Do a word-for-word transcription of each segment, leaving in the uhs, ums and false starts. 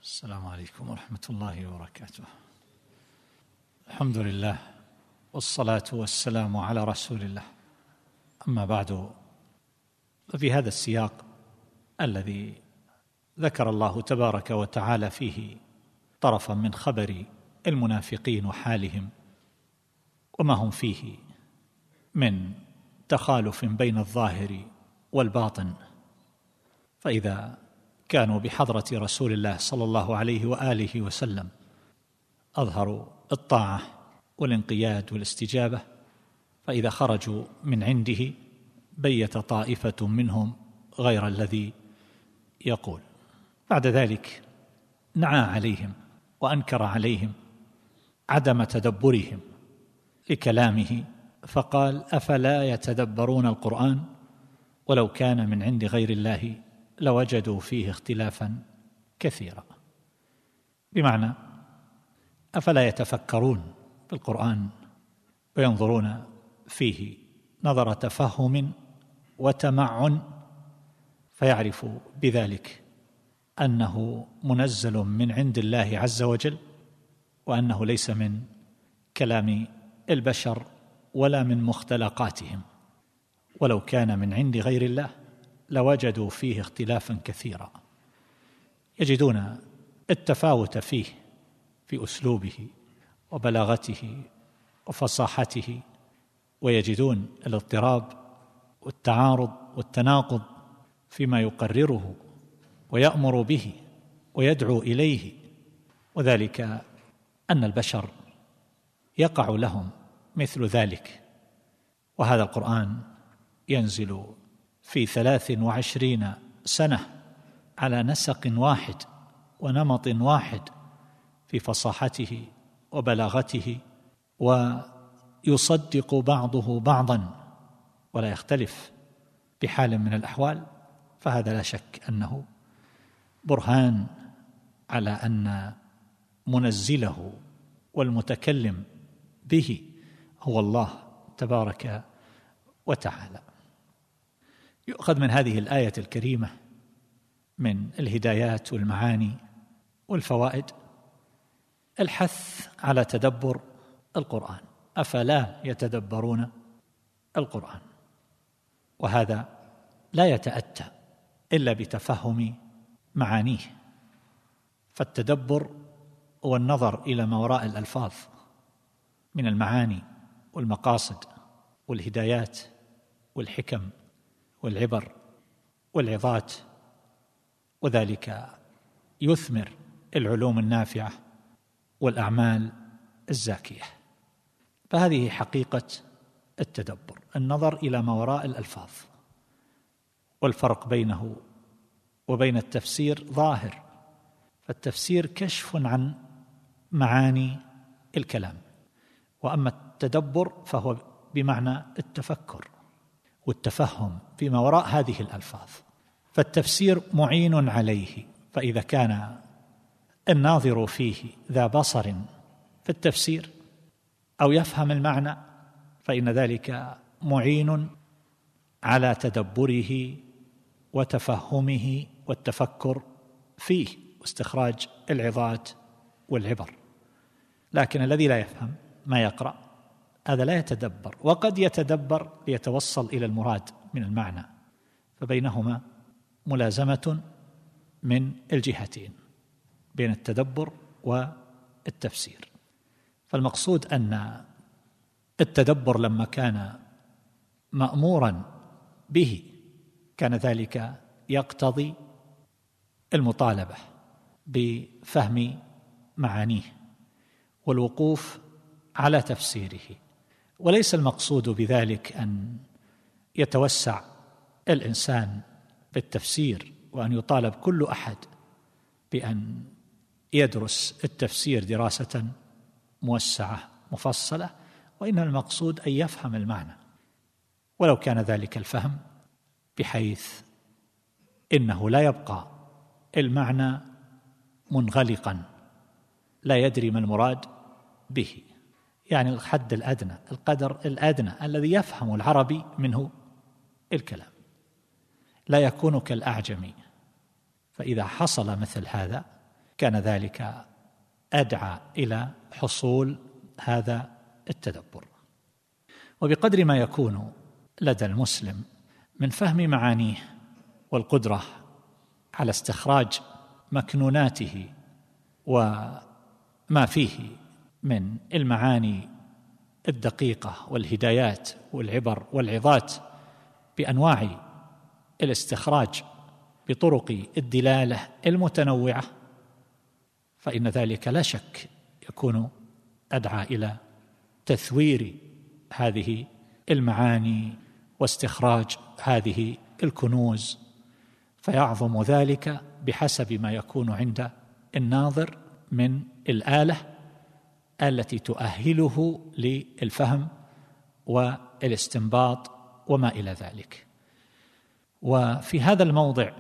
السلام عليكم ورحمة الله وبركاته. الحمد لله والصلاة والسلام على رسول الله. أما بعد، ففي هذا السياق الذي ذكر الله تبارك وتعالى فيه طرفا من خبر المنافقين وحالهم وما هم فيه من تخالف بين الظاهر والباطن، فإذا كانوا بحضرة رسول الله صلى الله عليه وآله وسلم أظهروا الطاعة والانقياد والاستجابة، فإذا خرجوا من عنده بيت طائفة منهم غير الذي يقول. بعد ذلك نعى عليهم وأنكر عليهم عدم تدبرهم لكلامه، فقال: أفلا يتدبرون القرآن ولو كان من عند غير الله لوجدوا فيه اختلافا كثيرا. بمعنى أفلا يتفكرون بالقرآن وينظرون فيه نظر تفهم وتمعن، فيعرف بذلك أنه منزل من عند الله عز وجل، وأنه ليس من كلام البشر ولا من مختلقاتهم، ولو كان من عند غير الله لوجدوا فيه اختلافا كثيرا. يجدون التفاوت فيه في أسلوبه وبلاغته وفصاحته، ويجدون الاضطراب والتعارض والتناقض فيما يقرره ويأمر به ويدعو إليه، وذلك أن البشر يقع لهم مثل ذلك. وهذا القرآن ينزل في ثلاث وعشرين سنة على نسق واحد ونمط واحد في فصاحته وبلاغته، ويصدق بعضه بعضا ولا يختلف بحال من الأحوال. فهذا لا شك أنه برهان على أن منزله والمتكلم به هو الله تبارك وتعالى. يؤخذ من هذه الآية الكريمة من الهدايات والمعاني والفوائد الحث على تدبر القرآن. أفلا يتدبرون القرآن؟ وهذا لا يتأتى إلا بتفهم معانيه، فالتدبر هو النظر إلى ما وراء الألفاظ من المعاني والمقاصد والهدايات والحكم والعبر والعظات، وذلك يثمر العلوم النافعة والأعمال الزاكية. فهذه حقيقة التدبر، النظر إلى ما وراء الألفاظ. والفرق بينه وبين التفسير ظاهر، فالتفسير كشف عن معاني الكلام، وأما التدبر فهو بمعنى التفكر والتفهم فيما وراء هذه الألفاظ. فالتفسير معين عليه، فإذا كان الناظر فيه ذا بصر في التفسير أو يفهم المعنى فإن ذلك معين على تدبره وتفهمه والتفكر فيه واستخراج العظات والعبر. لكن الذي لا يفهم ما يقرأ هذا لا يتدبر، وقد يتدبر ليتوصل إلى المراد من المعنى، فبينهما ملازمة من الجهتين بين التدبر والتفسير. فالمقصود أن التدبر لما كان مأمورا به كان ذلك يقتضي المطالبة بفهم معانيه والوقوف على تفسيره، وليس المقصود بذلك أن يتوسع الإنسان بالتفسير وأن يطالب كل أحد بأن يدرس التفسير دراسة موسعة مفصلة، وإنما المقصود أن يفهم المعنى، ولو كان ذلك الفهم بحيث إنه لا يبقى المعنى منغلقا لا يدري ما المراد به، يعني الحد الأدنى، القدر الأدنى الذي يفهم العربي منه الكلام، لا يكون كالأعجمي. فإذا حصل مثل هذا كان ذلك أدعى إلى حصول هذا التدبر. وبقدر ما يكون لدى المسلم من فهم معانيه والقدرة على استخراج مكنوناته وما فيه من المعاني الدقيقة والهدايات والعبر والعظات بأنواع الاستخراج بطرق الدلالة المتنوعة، فإن ذلك لا شك يكون أدعى إلى تثوير هذه المعاني واستخراج هذه الكنوز، فيعظم ذلك بحسب ما يكون عند الناظر من الآلة التي تؤهله للفهم والاستنباط وما إلى ذلك. وفي هذا الموضع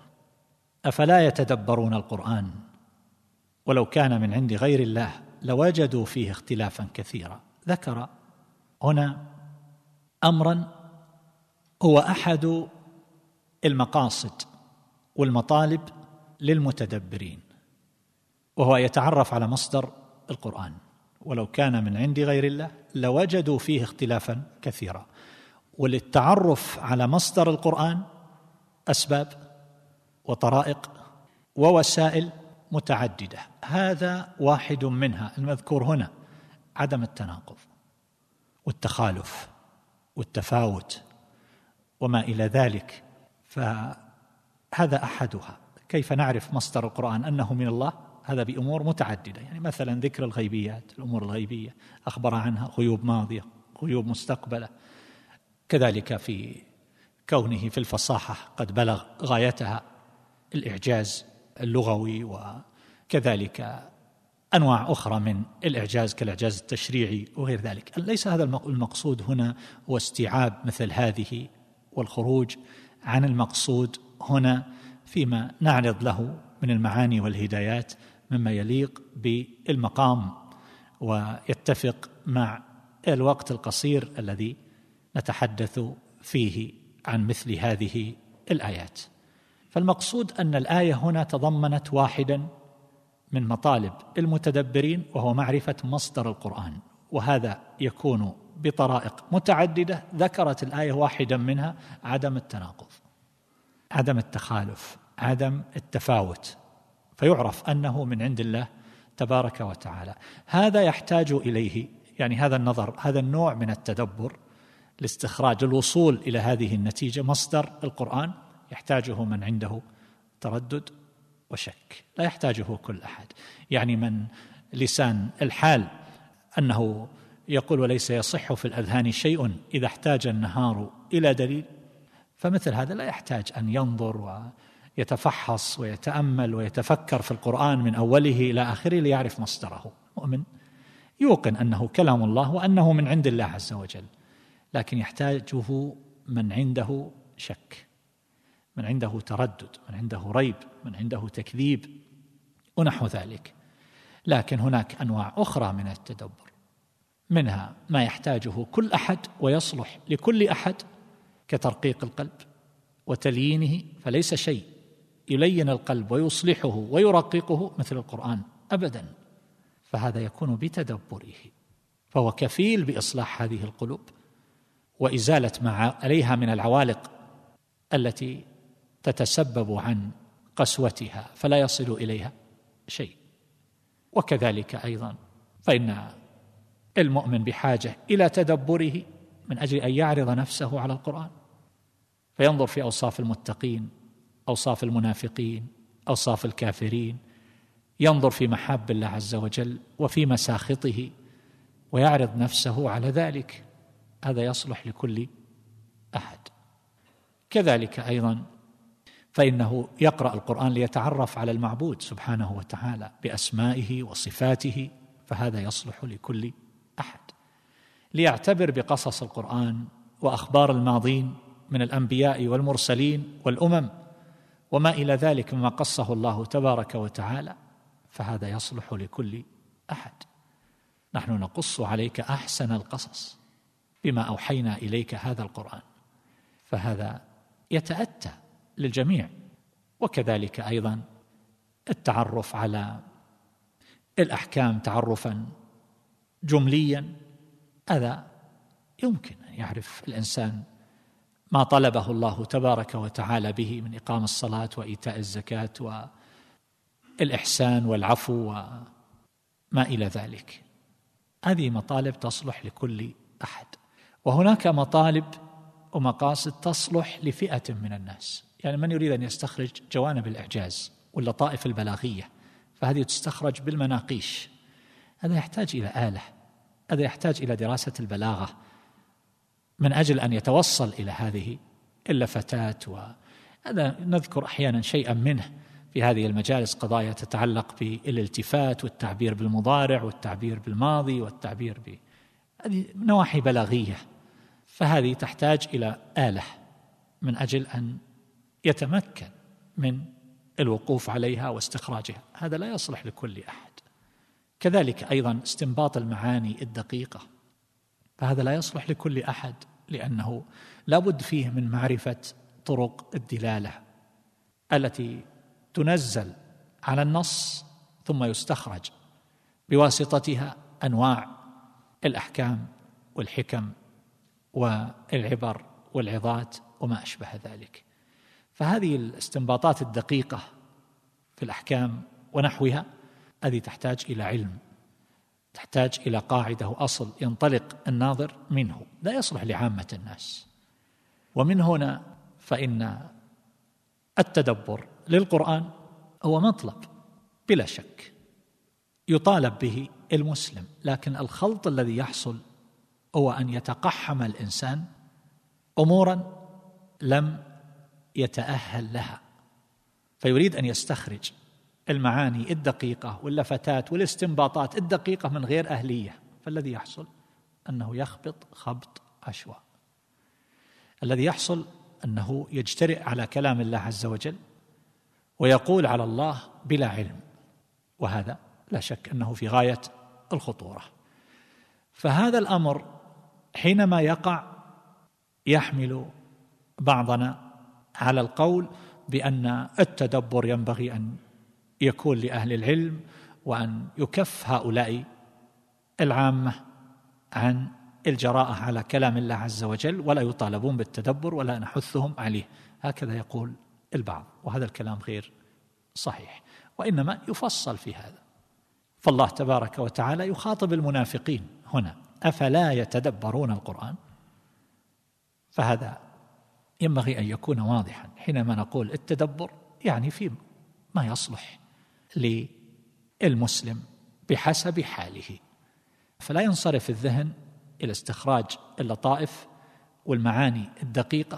أفلا يتدبرون القرآن ولو كان من عند غير الله لوجدوا فيه اختلافا كثيرا. ذكر هنا أمرا هو أحد المقاصد والمطالب للمتدبرين، وهو يتعرف على مصدر القرآن. ولو كان من عند غير الله لوجدوا فيه اختلافا كثيرا. وللتعرف على مصدر القرآن أسباب وطرائق ووسائل متعددة، هذا واحد منها المذكور هنا، عدم التناقض والتخالف والتفاوت وما إلى ذلك، فهذا أحدها. كيف نعرف مصدر القرآن أنه من الله؟ هذا بأمور متعددة، يعني مثلا ذكر الغيبيات، الأمور الغيبية أخبر عنها، غيوب ماضية، غيوب مستقبلة، كذلك في كونه في الفصاحة قد بلغ غايتها، الإعجاز اللغوي، وكذلك أنواع أخرى من الإعجاز كالإعجاز التشريعي وغير ذلك. ليس هذا المقصود هنا هو استيعاب مثل هذه والخروج عن المقصود هنا فيما نعرض له من المعاني والهدايات مما يليق بالمقام ويتفق مع الوقت القصير الذي نتحدث فيه عن مثل هذه الآيات. فالمقصود أن الآية هنا تضمنت واحدا من مطالب المتدبرين، وهو معرفة مصدر القرآن، وهذا يكون بطرائق متعددة. ذكرت الآية واحدا منها، عدم التناقض، عدم التخالف، عدم التفاوت، فيعرف أنه من عند الله تبارك وتعالى. هذا يحتاج إليه، يعني هذا النظر، هذا النوع من التدبر لاستخراج الوصول إلى هذه النتيجة، مصدر القرآن، يحتاجه من عنده تردد وشك، لا يحتاجه كل أحد. يعني من لسان الحال أنه يقول وليس يصح في الأذهان شيء إذا احتاج النهار إلى دليل، فمثل هذا لا يحتاج أن ينظر ويتفحص ويتأمل ويتفكر في القرآن من أوله إلى آخره ليعرف مصدره. مؤمن يوقن أنه كلام الله وأنه من عند الله عز وجل، لكن يحتاجه من عنده شك، من عنده تردد، من عنده ريب، من عنده تكذيب ونحو ذلك. لكن هناك أنواع أخرى من التدبر، منها ما يحتاجه كل أحد ويصلح لكل أحد، كترقيق القلب وتليينه، فليس شيء يلين القلب ويصلحه ويرققه مثل القرآن أبدا، فهذا يكون بتدبره، فهو كفيل بإصلاح هذه القلوب وإزالة ما عليها من العوالق التي تتسبب عن قسوتها فلا يصل إليها شيء. وكذلك أيضا فإن المؤمن بحاجة إلى تدبره من أجل أن يعرض نفسه على القرآن، فينظر في أوصاف المتقين، أوصاف المنافقين، أوصاف الكافرين، ينظر في محاب الله عز وجل وفي مساخطه ويعرض نفسه على ذلك. هذا يصلح لكل أحد. كذلك أيضا فإنه يقرأ القرآن ليتعرف على المعبود سبحانه وتعالى بأسمائه وصفاته، فهذا يصلح لكل أحد. ليعتبر بقصص القرآن وأخبار الماضين من الأنبياء والمرسلين والأمم وما إلى ذلك مما قصه الله تبارك وتعالى، فهذا يصلح لكل أحد. نحن نقص عليك أحسن القصص بما أوحينا إليك هذا القرآن، فهذا يتأتى للجميع. وكذلك أيضا التعرف على الأحكام تعرفا جمليا، هذا يمكن أن يعرف الإنسان ما طلبه الله تبارك وتعالى به من إقام الصلاة وإيتاء الزكاة والإحسان والعفو وما إلى ذلك. هذه مطالب تصلح لكل أحد، وهناك مطالب ومقاصد تصلح لفئة من الناس. يعني من يريد أن يستخرج جوانب الإعجاز واللطائف البلاغية فهذه تستخرج بالمناقيش، هذا يحتاج إلى آلة، هذا يحتاج إلى دراسة البلاغة من أجل أن يتوصل إلى هذه اللفتات. وهذا نذكر أحيانا شيئا منه في هذه المجالس، قضايا تتعلق بالالتفات والتعبير بالمضارع والتعبير بالماضي والتعبير ب هذه نواحي بلاغية، فهذه تحتاج إلى آلة من أجل أن يتمكن من الوقوف عليها واستخراجها. هذا لا يصلح لكل أحد. كذلك أيضا استنباط المعاني الدقيقة، فهذا لا يصلح لكل أحد، لأنه لا بد فيه من معرفة طرق الدلالة التي تنزل على النص ثم يستخرج بواسطتها أنواع الأحكام والحكم والعبر والعظات وما أشبه ذلك. فهذه الاستنباطات الدقيقة في الأحكام ونحوها هذه تحتاج إلى علم، تحتاج إلى قاعدة وأصل ينطلق الناظر منه، لا يصلح لعامة الناس. ومن هنا فإن التدبر للقرآن هو مطلب بلا شك يطالب به المسلم، لكن الخلط الذي يحصل هو أن يتقحم الإنسان أمورا لم يتأهل لها، فيريد أن يستخرج المعاني الدقيقة واللفتات والاستنباطات الدقيقة من غير أهلية، فالذي يحصل أنه يخبط خبط عشواء. الذي يحصل أنه يجترئ على كلام الله عز وجل ويقول على الله بلا علم، وهذا لا شك أنه في غاية الخطورة. فهذا الأمر حينما يقع يحمل بعضنا على القول بأن التدبر ينبغي أن يكون لأهل العلم، وأن يكف هؤلاء العامة عن الجراءة على كلام الله عز وجل ولا يطالبون بالتدبر ولا نحثهم عليه، هكذا يقول البعض، وهذا الكلام غير صحيح، وإنما يفصل في هذا. فالله تبارك وتعالى يخاطب المنافقين هنا: أفلا يتدبرون القرآن؟ فهذا ينبغي أن يكون واضحا. حينما نقول التدبر يعني في ما يصلح للمسلم بحسب حاله، فلا ينصرف الذهن إلى استخراج اللطائف والمعاني الدقيقة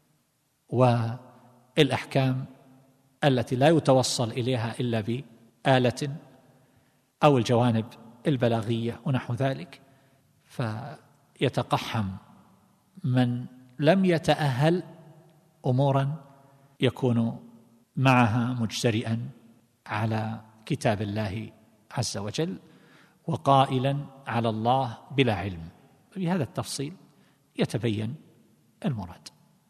والأحكام التي لا يتوصل إليها إلا بآلة أو الجوانب البلاغية ونحو ذلك، فيتقحم من لم يتأهل أمورا يكون معها مجترئا على كتاب الله عز وجل وقائلا على الله بلا علم. بهذا التفصيل يتبين المراد،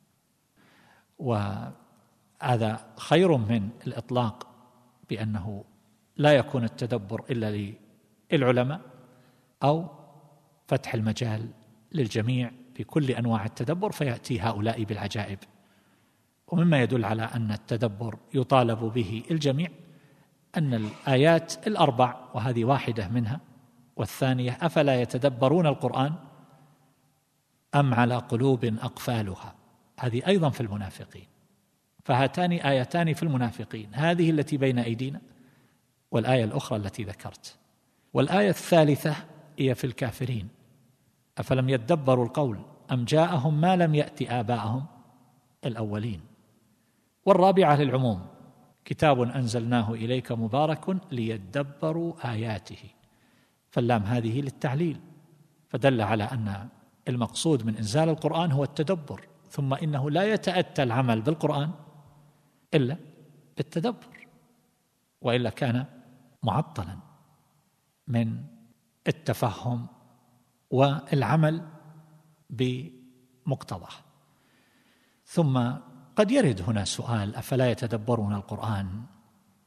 وهذا خير من الإطلاق بأنه لا يكون التدبر إلا للعلماء، أو فتح المجال للجميع في كل أنواع التدبر فيأتي هؤلاء بالعجائب. ومما يدل على أن التدبر يطالب به الجميع أن الآيات الأربع، وهذه واحدة منها، والثانية أفلا يتدبرون القرآن أم على قلوب أقفالها، هذه أيضا في المنافقين. فهاتان آيتان في المنافقين، هذه التي بين أيدينا والآية الأخرى التي ذكرت. والآية الثالثة هي في الكافرين: أفلم يدبروا القول أم جاءهم ما لم يأت آباءهم الأولين. والرابعة للعموم: كتاب أنزلناه إليك مبارك ليدبروا آياته، فاللام هذه للتعليل، فدل على أن المقصود من إنزال القرآن هو التدبر، ثم إنه لا يتأتى العمل بالقرآن إلا بالتدبر، وإلا كان معطلا من التفهم والعمل بمقتضاه. ثم قد يرد هنا سؤال: أفلا يتدبرون القرآن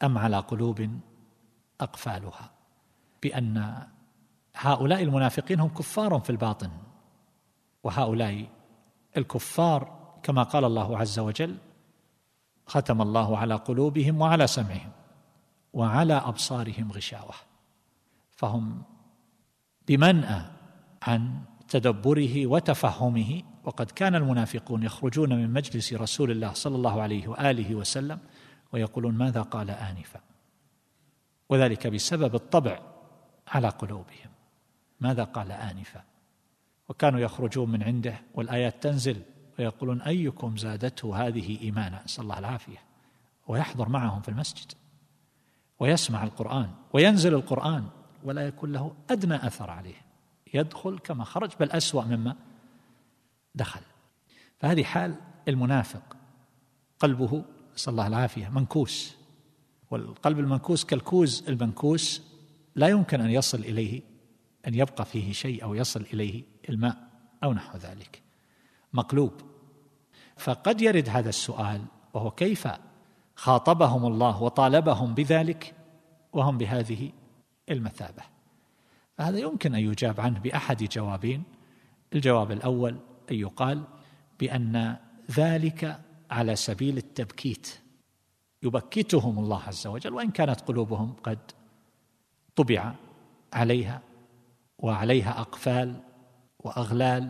أم على قلوب أقفالها، بأن هؤلاء المنافقين هم كفار في الباطن، وهؤلاء الكفار كما قال الله عز وجل: ختم الله على قلوبهم وعلى سمعهم وعلى أبصارهم غشاوة، فهم بمنأى عن تدبره وتفهمه. وقد كان المنافقون يخرجون من مجلس رسول الله صلى الله عليه وآله وسلم ويقولون: ماذا قال آنفا؟ وذلك بسبب الطبع على قلوبهم، ماذا قال آنفا؟ وكانوا يخرجون من عنده والآيات تنزل ويقولون: أيكم زادته هذه إيمانا، نسأل الله العافية، ويحضر معهم في المسجد ويسمع القرآن وينزل القرآن ولا يكون له أدنى أثر عليه، يدخل كما خرج بل أسوأ مما دخل. فهذه حال المنافق، قلبه نسأل الله العافية منكوس، والقلب المنكوس كالكوز المنكوس لا يمكن أن يصل إليه، أن يبقى فيه شيء أو يصل إليه الماء أو نحو ذلك، مقلوب. فقد يرد هذا السؤال، وهو: كيف خاطبهم الله وطالبهم بذلك وهم بهذه المثابة؟ فهذا يمكن أن يجاب عنه بأحد جوابين. الجواب الأول أن يقال بأن ذلك على سبيل التبكيت، يبكتهم الله عز وجل، وإن كانت قلوبهم قد طبع عليها وعليها أقفال وأغلال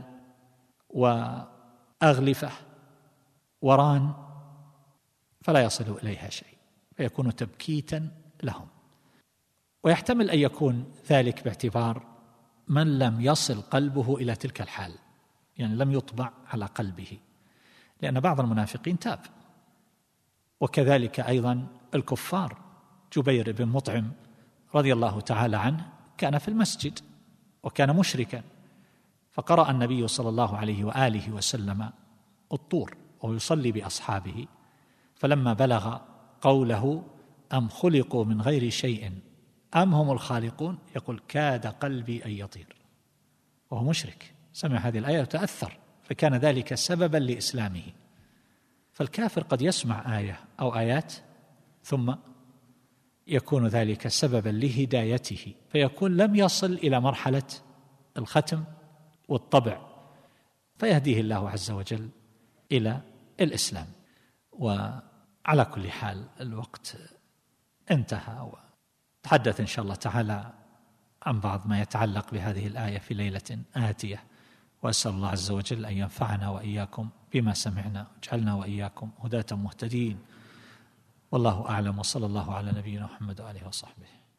وأغلفة وران، فلا يصل إليها شيء، فيكون تبكيتا لهم. ويحتمل أن يكون ذلك باعتبار من لم يصل قلبه إلى تلك الحال، يعني لم يطبع على قلبه، لأن بعض المنافقين تاب، وكذلك أيضا الكفار. جبير بن مطعم رضي الله تعالى عنه كان في المسجد وكان مشركا، فقرأ النبي صلى الله عليه وآله وسلم الطور وهو يصلي بأصحابه، فلما بلغ قوله: أم خلقوا من غير شيء أم هم الخالقون، يقول: كاد قلبي أن يطير، وهو مشرك. سمع هذه الآية وتأثر، فكان ذلك سببا لإسلامه. فالكافر قد يسمع آية أو آيات ثم يكون ذلك سببا لهدايته، فيكون لم يصل إلى مرحلة الختم والطبع، فيهديه الله عز وجل إلى الإسلام. وعلى كل حال الوقت انتهى، وتحدث إن شاء الله تعالى عن بعض ما يتعلق بهذه الآية في ليلة آتية، وأسأل الله عز وجل أن ينفعنا وإياكم بما سمعنا، واجعلنا وإياكم هداة مهتدين. والله أعلم، وصلى الله على نبينا محمد وآله وصحبه.